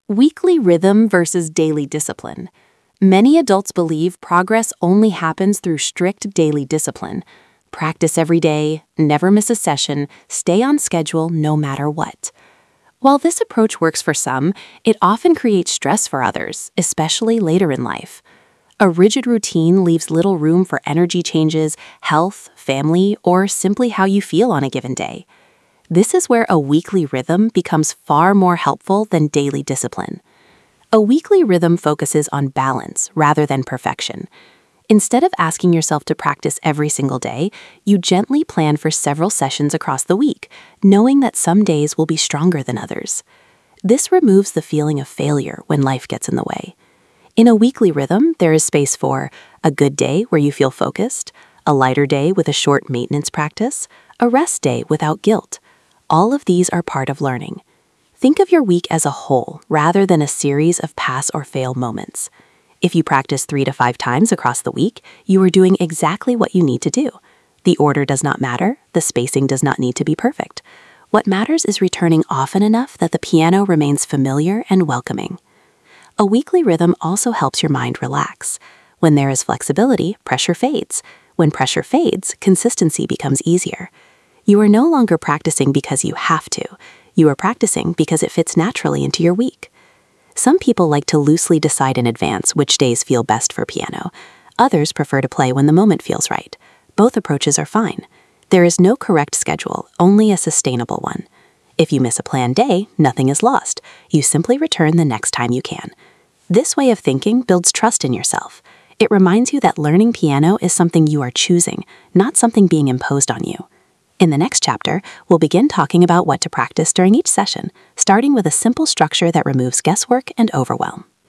Weekly rhythm versus daily discipline. Many adults believe progress only happens through strict daily discipline. Practice every day, never miss a session, stay on schedule no matter what. While this approach works for some, it often creates stress for others, especially later in life. A rigid routine leaves little room for energy changes, health, family, or simply how you feel on a given day. This is where a weekly rhythm becomes far more helpful than daily discipline. A weekly rhythm focuses on balance rather than perfection. Instead of asking yourself to practice every single day, you gently plan for several sessions across the week, knowing that some days will be stronger than others. This removes the feeling of failure when life gets in the way. In a weekly rhythm, there is space for a good day where you feel focused, a lighter day with a short maintenance practice, a rest day without guilt. All of these are part of learning. Think of your week as a whole rather than a series of pass or fail moments. If you practice 3 to 5 times across the week, you are doing exactly what you need to do. The order does not matter, the spacing does not need to be perfect. What matters is returning often enough that the piano remains familiar and welcoming. A weekly rhythm also helps your mind relax. When there is flexibility, pressure fades. When pressure fades, consistency becomes easier. You are no longer practicing because you have to. You are practicing because it fits naturally into your week. Some people like to loosely decide in advance which days feel best for piano. Others prefer to play when the moment feels right. Both approaches are fine. There is no correct schedule, only a sustainable one. If you miss a planned day, nothing is lost. You simply return the next time you can. This way of thinking builds trust in yourself. It reminds you that learning piano is something you are choosing, not something being imposed on you. In the next chapter, we'll begin talking about what to practice during each session, starting with a simple structure that removes guesswork and overwhelm.